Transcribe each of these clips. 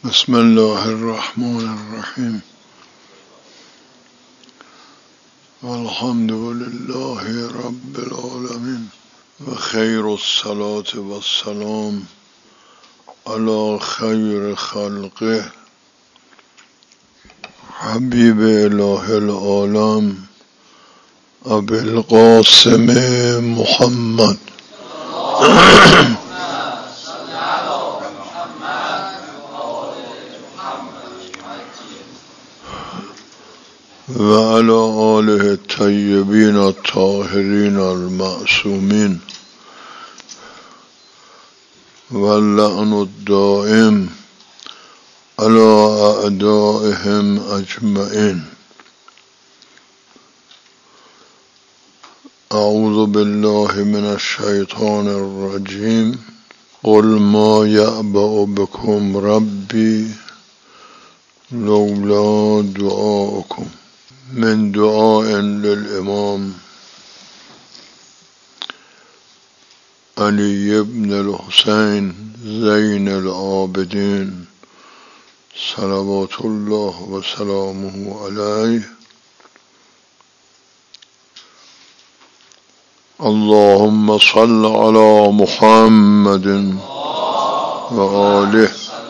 بسم الله الرحمن الرحیم والحمد لله رب العالمین و خیر الصلاة و السلام علی خیر خلقه حبیب اله العالم ابی القاسم محمد و علی آله الطیبین الطاهرین المعصومین و اللعن الدائم علی اعدائهم اجمعین. اعوذ بالله من الشیطان الرجیم. قل ما یعبأ بكم ربی لولا دعاؤکم. من دعاء للإمام علي بن الحسين زين العابدين صلوات الله وسلامه عليه. اللهم صل على محمد وآله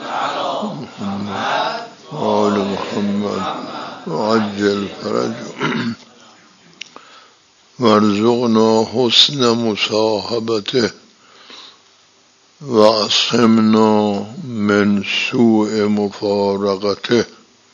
وآل محمد وعجل فرجه وارزقنا حسن مصاحبته وعصمنا من سوء مفارقته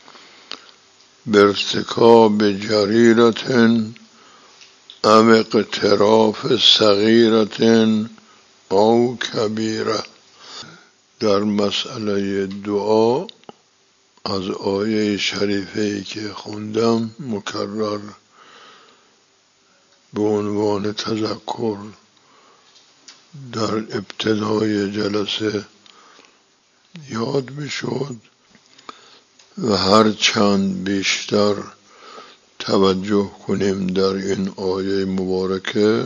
بارتكاب جريرة أو اقتراف صغيرة أو كبيرة. در مسئله دعا از آیه شریفه‌ای که خوندم مکرر به عنوان تذکر در ابتدای جلسه یاد میشد و هر چند بیشتر توجه کنیم در این آیه مبارکه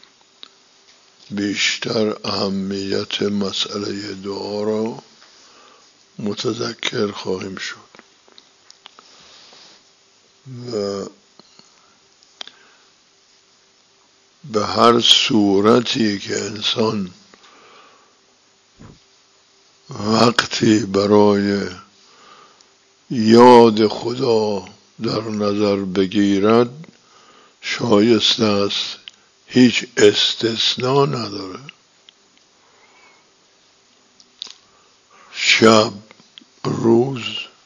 بیشتر اهمیت مسئله دعا را متذکر خواهیم شد و به هر صورتی که انسان وقتی برای یاد خدا در نظر بگیرد شایسته است، هیچ استثناء نداره. شب، روز،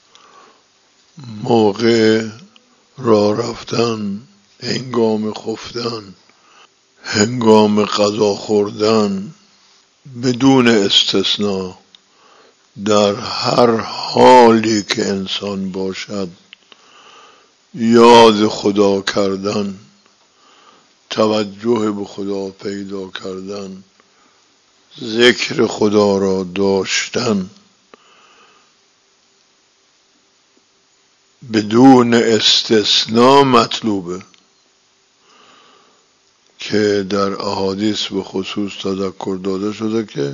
موقع راه رفتن، هنگام خفتن، هنگام غذا خوردن، بدون استثناء در هر حالی که انسان باشد یاد خدا کردن، توجه به خدا پیدا کردن، ذکر خدا را داشتن بدون استثناء مطلوبه که در احادیث به خصوص تذکر داده شده که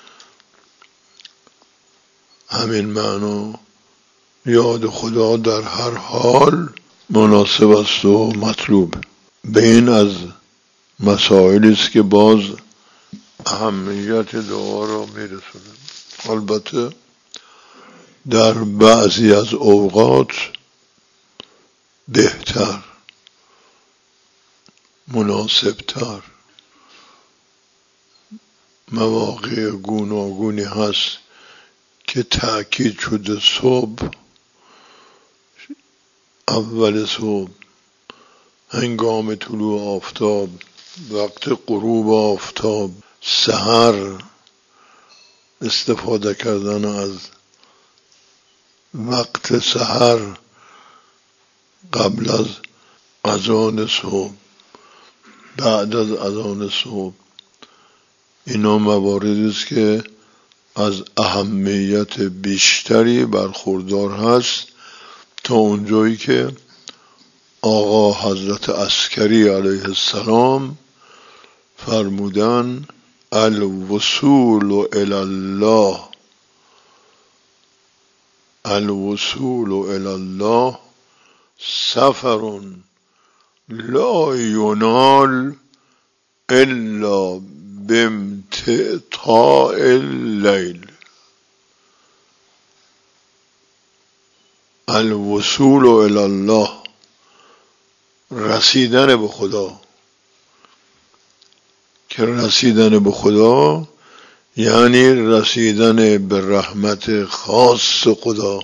همین معنا یاد خدا در هر حال مناسب است و مطلوب. به این از مسائلی است که باز اهمیت دعا را میرسونه. البته در بعضی از اوقات بهتر، مناسبتر، مواقع گوناگونی هست که تأکید شده صبح، اول صبح، هنگام طلوع آفتاب، وقت غروب آفتاب، سحر، استفاده کردن از وقت سحر قبل از اذان صبح، بعد از اذان صبح. اینا مواردی است که از اهمیت بیشتری برخوردار هست تا اونجایی که آقا حضرت عسکری علیه السلام فرمودن الوصول الی الله الوصول الی الله سفر لا ینال الا بامتطاع اللیل. الوصول الی الله، رسیدن به خدا. که رسیدن به خدا یعنی رسیدن به رحمت خاص خدا،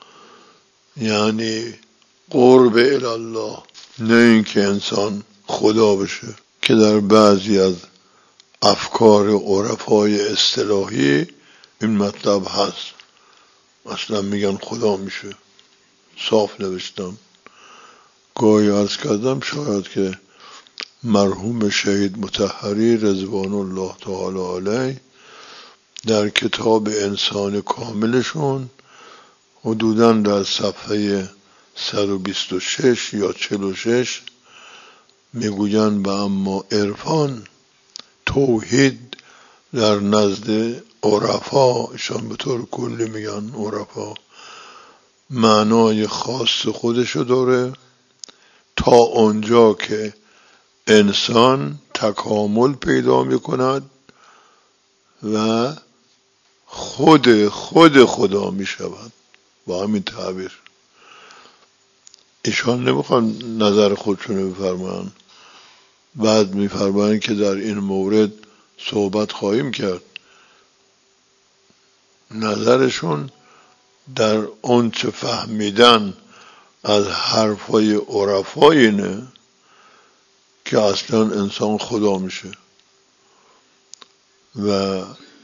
یعنی قرب الی الله، نه اینکه انسان خدا بشه که در بعضی از افکار عرفای اصطلاحی این مطلب هست. اصلا میگن خدا میشه. صاف نوشتم. گاهی عرض کردم شاید که مرحوم شهید مطهری رضوان الله تعالی علیه در کتاب انسان کاملشون حدوداً در صفحه 126 یا 46 میگوین و اما عرفان، توحید در نزد عرفا، ایشان به طور کلی میگن عرفا، معنای خاص خودشو داره تا اونجا که انسان تکامل پیدا میکند و خود خدا میشود. با همین تعبیر ایشان نمیخوان نظر خودشونو بفرمان، بعد میفرمایند که در این مورد صحبت خواهیم کرد. نظرشون در اون چه فهمیدن از حرفای عرفای اینه که اصلا انسان خدا میشه. و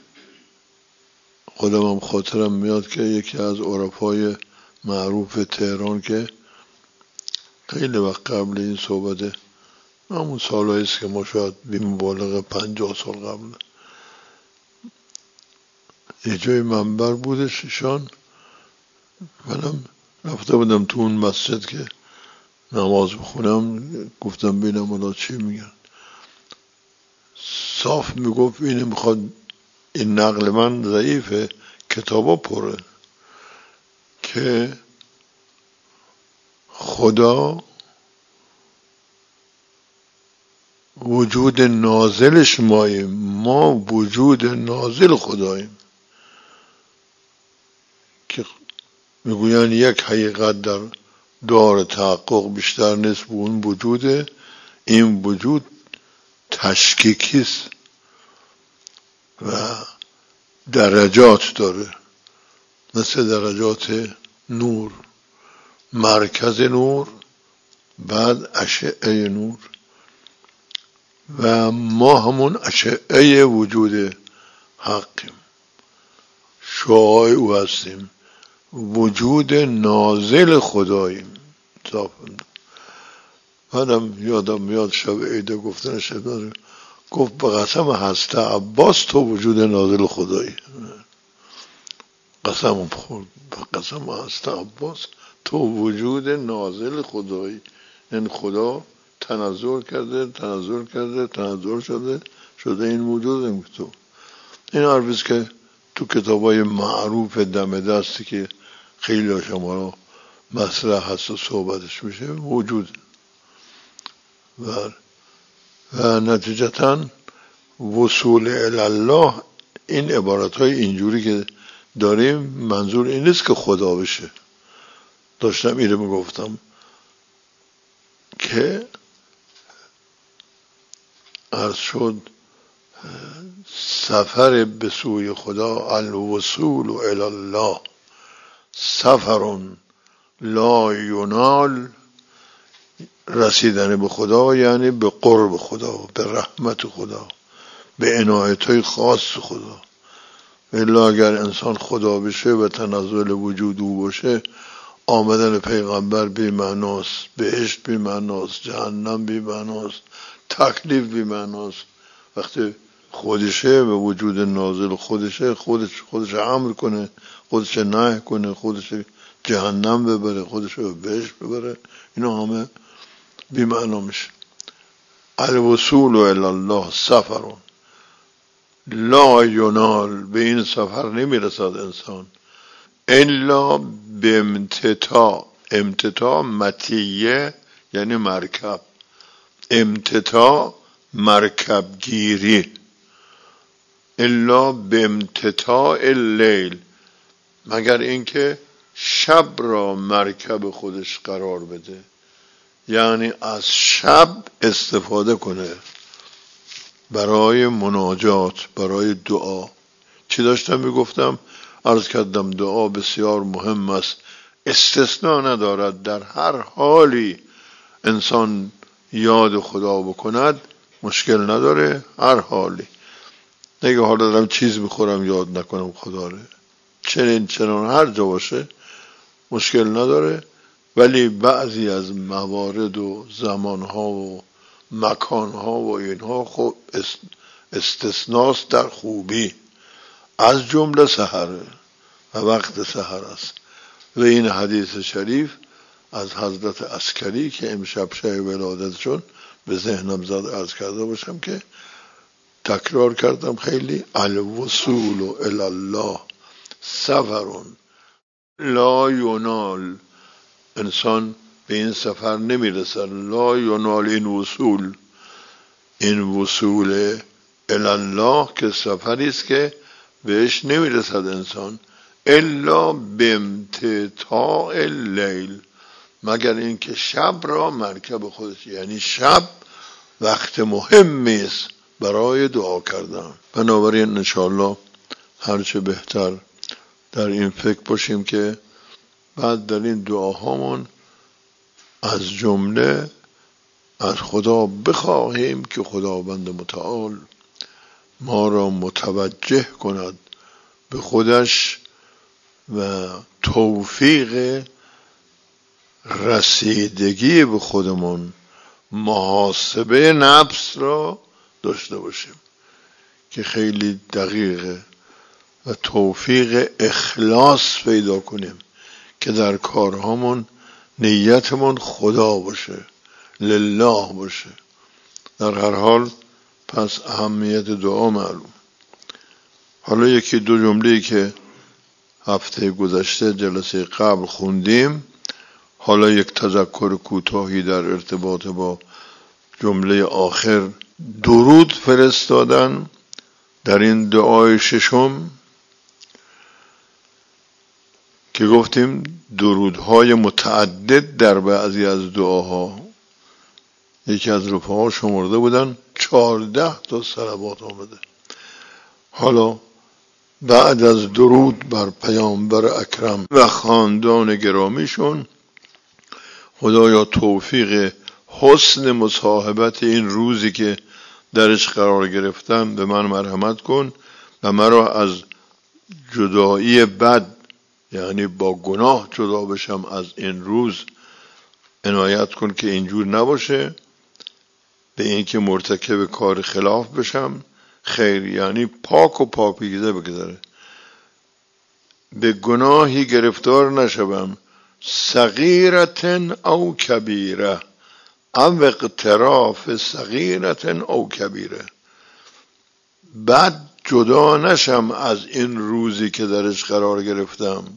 خودم هم خاطرم میاد که یکی از عرفای معروف تهران که خیلی وقت قبل این صحبته، همون سالهاییست که ما شاید بی مبالغه 50 سال قبل، یه جای منبر بودش ایشان، منم رفته بودم تو اون مسجد که نماز بخونم، گفتم ببینم اونا چی میگن. صاف میگفت اینه میخواد، این نقل من ضعیفه، کتابا پره، که خدا وجود نازلش ماییم، ما وجود نازل خداییم. که میگوین یک حقیقت در دار تحقق بیشتر نیست به اون وجوده. این وجود تشکیکیست و درجات داره، مثل درجات نور، مرکز نور، بعد اشعه نور، و ما همون اشعه وجود حقیم، شعاع او هستیم، وجود نازل خداییم. بعدم یادم میاد شب عیده گفتن شد، گفت به قسم هسته عباس تو وجود نازل خدایی. قسم خورد، به قسم هسته عباس تو وجود نازل خدایی. این خدا تنزل کرده شده این وجود این تو. این عربیست که تو کتابای معروف دم دستی که خیلی ها شما را مطرح هست و صحبتش میشه وجود. و نتیجتا وصول الله، این عبارت های اینجوری که داریم منظور این نیست که خدا بشه. داشتم اینو میگفتم که عرض شد سفر به سوی خدا، الوصول الی الله سفر لا ینال، رسیدن به خدا یعنی به قرب خدا، به رحمت خدا، به عنایت‌های خاص خدا. الا اگر انسان خدا بشه و تنزل وجود او باشه، آمدن پیغمبر بی معناست، بهشت بی معناست، جهنم بی معناست، تکلیف بی معناست. وقتی خودشه و وجود نازل خودشه، خودش امر کنه، خودش نهی کنه، خودش جهنم ببره، خودش بهشت ببره، اینا همه بی معنا میشه. الوصول الی الله سفر لا ینال، به این سفر نمیرسد انسان الا بامتتا، امتتا مطیه یعنی مرکب، امتتا مرکب گیری، الا بامتتا اللیل، مگر اینکه شب را مرکب خودش قرار بده، یعنی از شب استفاده کنه برای مناجات، برای دعا. چی داشتم میگفتم؟ عرض کردم دعا بسیار مهم است، استثناء ندارد، در هر حالی انسان یاد خدا بکند مشکل نداره، هر حالی. نگه حالا دارم چیز بخورم یاد نکنم خدا رو، چنان هر جا باشه مشکل نداره، ولی بعضی از موارد و زمانها و مکانها و اینها خب استثناست در خوبی، از جمله سحره و وقت سحر است. و این حدیث شریف از حضرت عسکری که امشب شب ولادتشون به ذهنم زد عرض کرده باشم که تکرار کردم خیلی: الوصول الی الله سفر لا ینال، انسان به این سفر نمیرسد، لا ینال این وصول، این وصول الی الله که سفری است که بهش نمیرسد انسان، الا بامتتاع اللیل، مگر اینکه شب را مرکب خودش، یعنی شب وقت مهمی است برای دعا کردن. بنابراین انشاءالله هرچه بهتر در این فکر باشیم که بعد در این دعاهامون از جمله از خدا بخواهیم که خداوند متعال ما را متوجه کند به خودش و توفیق رسیدگی به خودمون، محاسبه نفس را داشته باشیم که خیلی دقیقه، و توفیق اخلاص پیدا کنیم که در کارهامون نیتمون خدا باشه، لله باشه. در هر حال پس اهمیت دعا معلوم. حالا یکی دو جمله‌ای که هفته گذشته جلسه قبل خوندیم، حالا یک تذکر کوتاهی در ارتباط با جمله آخر. درود فرستادن در این دعای ششم که گفتیم درودهای متعدد در بعضی از دعاها، یکی از رفقا شمرده بودن 14 تا صلوات آمده. حالا بعد از درود بر پیامبر اکرم و خاندان گرامیشون، خدایا توفیق حسن مصاحبت این روزی که درش قرار گرفتم به من مرحمت کن و مرا از جدایی بد، یعنی با گناه جدا بشم از این روز، عنایت کن که اینجور نباشه، به این که مرتکب کار خلاف بشم، خیر، یعنی پاک و پاکیزه بگذره، به گناهی گرفتار نشوم، صغیرتن او کبیره او اقتراف صغیرتن او کبیره، بعد جدا نشم از این روزی که درش قرار گرفتم.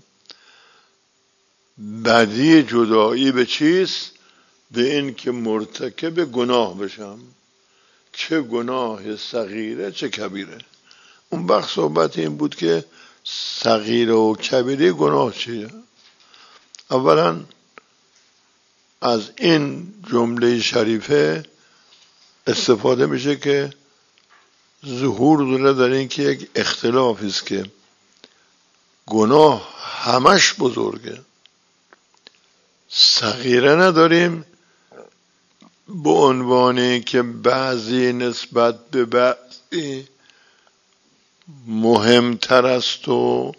بدی جدایی به چیست؟ به این که مرتکب گناه بشم، چه گناه صغیره چه کبیره. اون وقت صحبت این بود که صغیره و کبیره گناه چیه؟ اولا از این جمله شریفه استفاده میشه که ظهور داره در این که یک اختلافی است که گناه همش بزرگه، صغیره نداریم به عنوانی که بعضی نسبت به بعضی مهمتر است و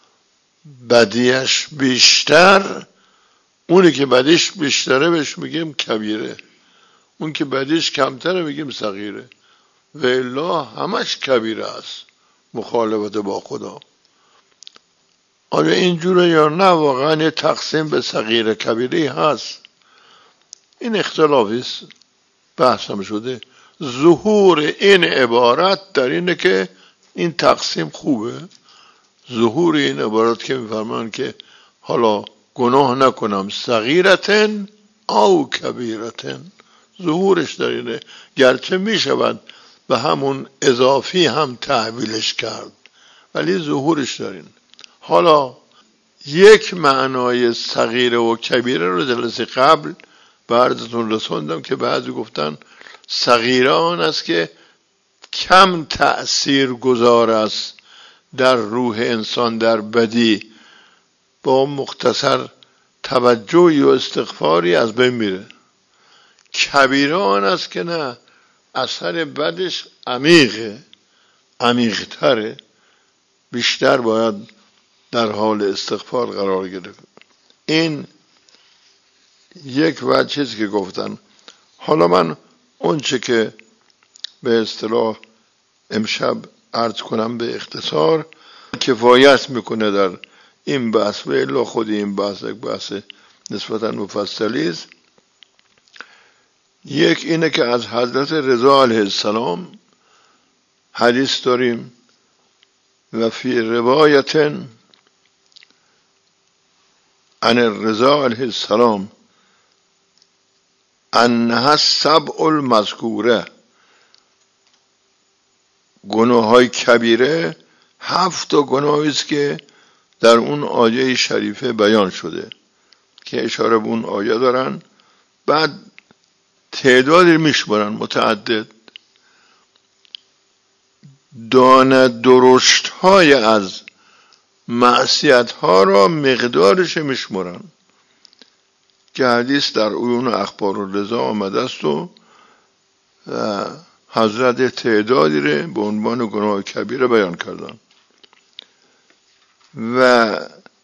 بدیش بیشتر، اونی که بدیش بیشتره بهش میگیم کبیره، اون که بدیش کمتره میگیم صغیره، و الا همش کبیره است مخالفت با خدا. آیا اینجوره یا نه؟ واقعا یه تقسیم به صغیره کبیره هست، این اختلافی است، بحث هم شده. ظهور این عبارت در اینه که این تقسیم خوبه، ظهور این عبارت که میفرمان که حالا گناه نکنم صغیرتن او کبیرتن، ظهورش در اینه، گرچه می شود به همون اضافی هم تحویلش کرد ولی ظهورش در این. حالا یک معنای صغیره و کبیره رو جلسه قبل به عرضتون رسوندم که بعضی گفتن صغیره آن است که کم تأثیر گذار است در روح انسان در بدی، با مختصر توجهی و استغفاری از بین میره. کبیره آن است که نه، اثر بدش عمیق‌تره، بیشتر باید در حال استغفار قرار گرفت. این یک وجه چیزی که گفتن. حالا من اون چه که به اصطلاح امشب عرض کنم به اختصار کفایت میکنه در این بحث، و الا خود این بحث یک بحث نسبتا مفصلی است. یک اینه که از حضرت رضا علیه السلام حدیث داریم و فی روایت عن الرضا علیه السلام انها السبع المذکوره، گناه های کبیره 7 گناهی است که در اون آیه شریفه بیان شده که اشاره به اون آیه دارن، بعد تعدادی میشمارن متعدد، دانه درشت های از معصیت ها را مقدارش میشمارن که حدیث در عیون اخبار الرضا آمده است و حضرت تعدادی را به عنوان گناه کبیره بیان کردن. و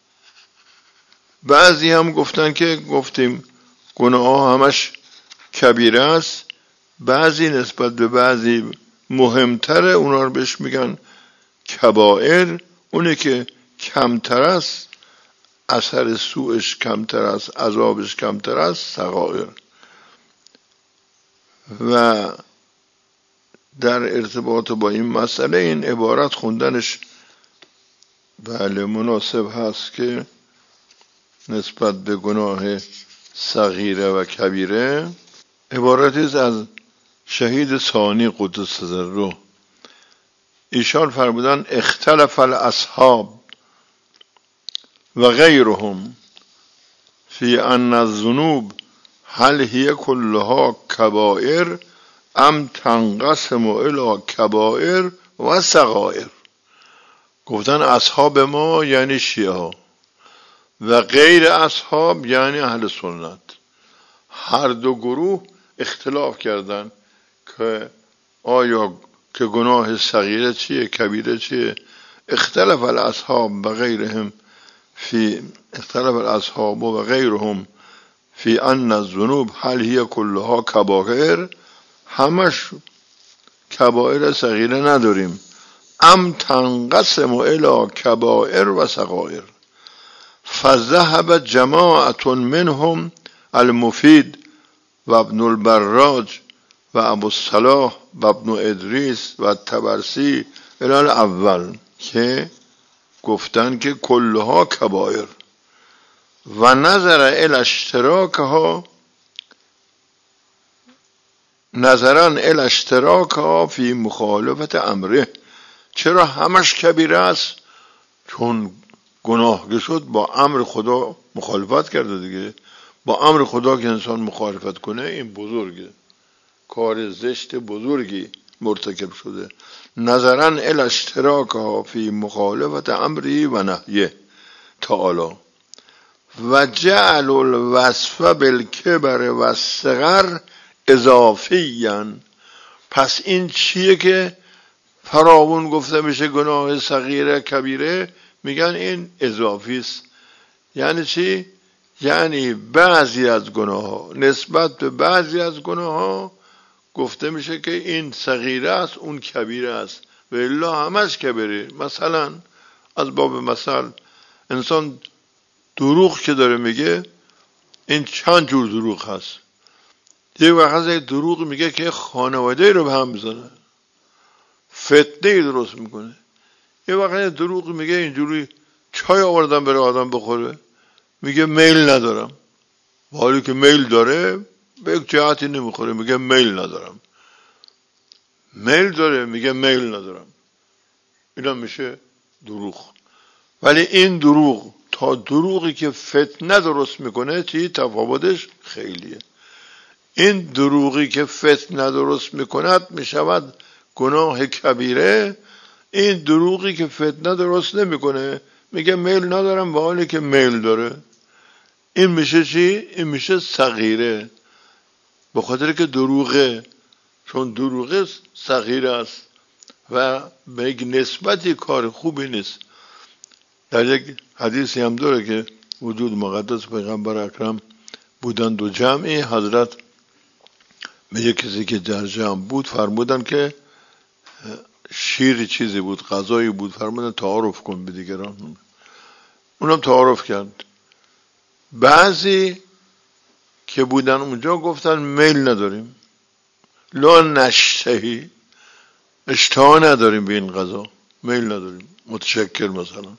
بعضی هم گفتن که گفتیم گناه همش کبیره است، بعضی نسبت به بعضی مهمتره، اونا رو بهش میگن کبائر، اونه که کمتر است، اثر سوءش کمتر است، عذابش کمتر است، صغائر. و در ارتباط با این مسئله این عبارت خوندنش بله مناسب هست که نسبت به گناه صغیره و کبیره عبارتی از شهید ثانی قدس سره، ایشان فرمودن اختلف الاصحاب و غیرهم فی ان الذنوب هل هی کلها کبائر ام تنقسم الی کبائر و صغائر. گفتن اصحاب ما یعنی شیعه و غیر اصحاب یعنی اهل سنت، هر دو گروه اختلاف کردن که آیا که گناه صغیره چیه کبیره چیه. اختلاف الاصحاب و غیرهم فی ان الذنوب هل هی کلها کبائر، همش کبائر صغیره نداریم، ام تنقسم الی کبائر و صغائر. فذهب جماعت منهم المفید و ابن البراج و ابو الصلاح و ابن ادریس و الطبرسی الی الاول که گفتن که کلها کبائر و نظر الی اشتراکها فی مخالفت امره. چرا همش کبیره است؟ چون گناه شد با امر خدا مخالفت کرده دیگه. با امر خدا که انسان مخالفت کنه این بزرگه، کار زشت بزرگی مرتکب شده. نظرا الی اشتراکها فی مخالفت امری و نهیه تعالی و جعل الوصف بالکبر و الصغر اضافیاً. پس این چیه که فراوون گفته میشه گناه صغیره کبیره؟ میگن این اضافی است. یعنی چی؟ یعنی بعضی از گناه ها نسبت به بعضی از گناه ها گفته میشه که این صغیره است اون کبیره است و الا همش کبیره. مثلا از باب مثال انسان دروغ که داره میگه، این چند جور دروغ هست. یه وقت یک دروغ میگه که خانواده رو به هم بزنه، فتنه درست میکنه. یه وقت دروغ میگه اینجوری چای آوردن بره آدم بخوره، میگه میل ندارم، حالی که میل داره به یک جهتی نمیخوره، میگه میل ندارم. میل داره میگه میل ندارم. اینا میشه دروغ. ولی این دروغ تا دروغی که فتنه درست میکنه چی تفاوتش خیلیه. این دروغی که فتنه درست میکند میشود گناه کبیره. این دروغی که فتنه درست نمیکنه میگه میل ندارم و حالی که میل داره، این میشه چی؟ این میشه صغیره، به خاطر که دروغه. چون دروغه صغیره است و به یک نسبتی کار خوبی نیست. در یک حدیثی هم داره که وجود مقدس پیغمبر اکرم بودن دو جمعی، حضرت به یک کسی که در جمع بود فرمودن که شیر چیزی بود، غذایی بود، فرمودن تعارف کن به دیگران. اونم تعارف کرد. بعضی که بودن اونجا گفتن میل نداریم، لا نشتهی، اشتها نداریم به این غذا، میل نداریم، متشکر. مثلا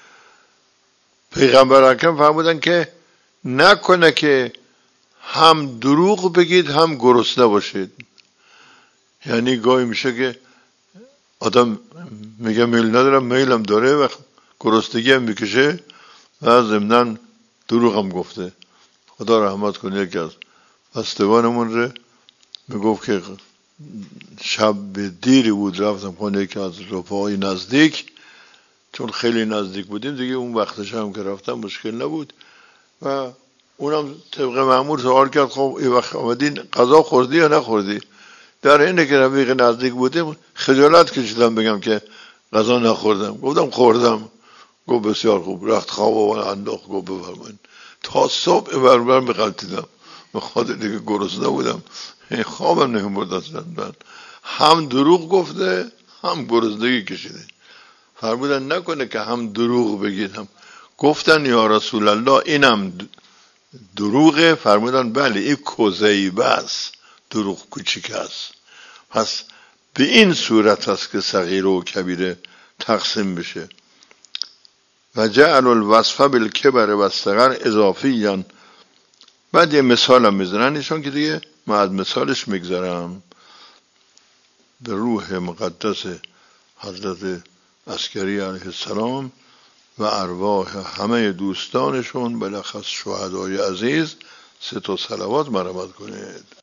پیغمبر اکرم فرمودن که نکنه که هم دروغ بگید هم گرسنه باشید. یعنی گاهی میشه که آدم میگه میل ندارم، میلم داره و گرسنگی هم میکشه و ضمناً دروغ هم گفته. خدا رحمت کنه یکی از بستگانمون ره میگفت که شب دیری بود رفتم خونه یکی از رفقای نزدیک، چون خیلی نزدیک بودیم دیگه، اون وقتش هم که رفتم مشکل نبود و اونم طبق معمول سوال کرد خب این وقت آمدین غذا خوردی یا نخوردی؟ در اینه که رفیق نزدیک بودیم خجالت کشیدم بگم که غذا نخوردم. گفتم خوردم. گفت بسیار خوب. رفت خواب و انداخت. گفت بفرمایید. تا صبح بربر می‌غلطیدم به خاطر دیگه گرسنه بودم، خوابم نمی‌برد اصلا. هم دروغ گفته هم گرسنگی کشیده. فرمودن نکنه که هم دروغ بگید هم. گفتن یا رسول الله اینم دروغه؟ فرمودن بله این کذیبه است، دروغ کوچیک است. پس به این صورت است که صغیره و کبیره تقسیم بشه. و جعل الوصف بالکبر و الصغر اضافیاً. بعد یه مثال هم میزنن ایشون که دیگه من از مثالش میگذارم. به روح مقدس حضرت عسکری علیه السلام و ارواح همه دوستانشون بلخص شهدای عزیز 3 صلوات مرحمت کنید.